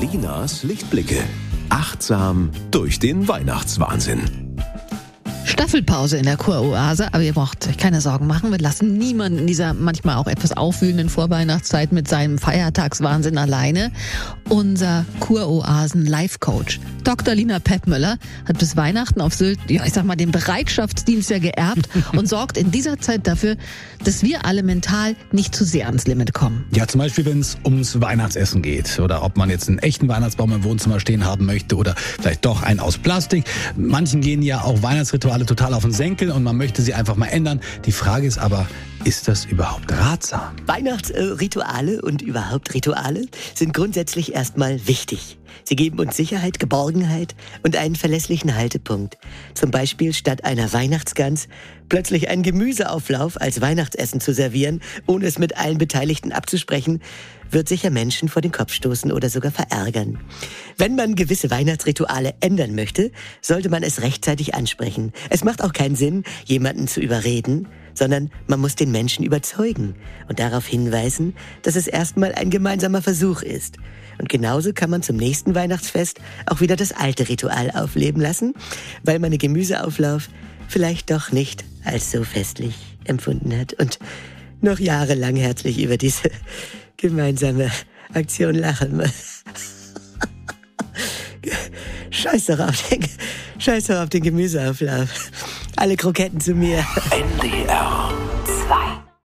Rinas Lichtblicke. Achtsam durch den Weihnachtswahnsinn. Staffelpause in der Kuroase, aber ihr braucht euch keine Sorgen machen. Wir lassen niemanden in dieser manchmal auch etwas aufwühlenden Vorweihnachtszeit mit seinem Feiertagswahnsinn alleine. Unser Kuroasen-Life-Coach Dr. Lina Peppmöller hat bis Weihnachten auf Sylt, den Bereitschaftsdienst geerbt und sorgt in dieser Zeit dafür, dass wir alle mental nicht zu sehr ans Limit kommen. Ja, zum Beispiel, wenn es ums Weihnachtsessen geht oder ob man jetzt einen echten Weihnachtsbaum im Wohnzimmer stehen haben möchte oder vielleicht doch einen aus Plastik. Manchen gehen ja auch Weihnachtsrituale total auf den Senkel und man möchte sie einfach mal ändern. Die Frage ist aber, ist das überhaupt ratsam? Weihnachtsrituale und überhaupt Rituale sind grundsätzlich erstmal wichtig. Sie geben uns Sicherheit, Geborgenheit und einen verlässlichen Haltepunkt. Zum Beispiel statt einer Weihnachtsgans plötzlich einen Gemüseauflauf als Weihnachtsessen zu servieren, ohne es mit allen Beteiligten abzusprechen, wird sicher Menschen vor den Kopf stoßen oder sogar verärgern. Wenn man gewisse Weihnachtsrituale ändern möchte, sollte man es rechtzeitig ansprechen. Es macht auch keinen Sinn, jemanden zu überreden, sondern man muss den Menschen überzeugen und darauf hinweisen, dass es erstmal ein gemeinsamer Versuch ist. Und genauso kann man zum nächsten Weihnachtsfest auch wieder das alte Ritual aufleben lassen, weil man den Gemüseauflauf vielleicht doch nicht als so festlich empfunden hat und noch jahrelang herzlich über diese gemeinsame Aktion lachen muss. Scheiß doch auf den Gemüseauflauf. Alle Kroketten zu mir. NDR